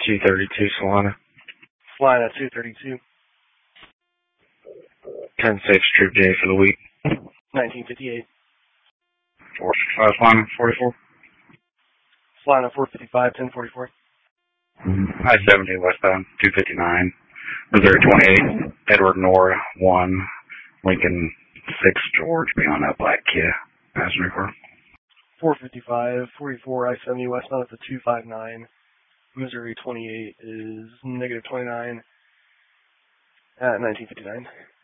232 Solana. Flying at 232. 10 safe Troop J for the week. 1958. 465 Solana, 44. Flying at 455, 1044. I-70 westbound, 259. Missouri 28, Edward Nora 1, Lincoln 6, George, beyond that black Kia passenger car. 455, 44, I-70 westbound at the 259. Missouri 28 is negative 29 at 1959.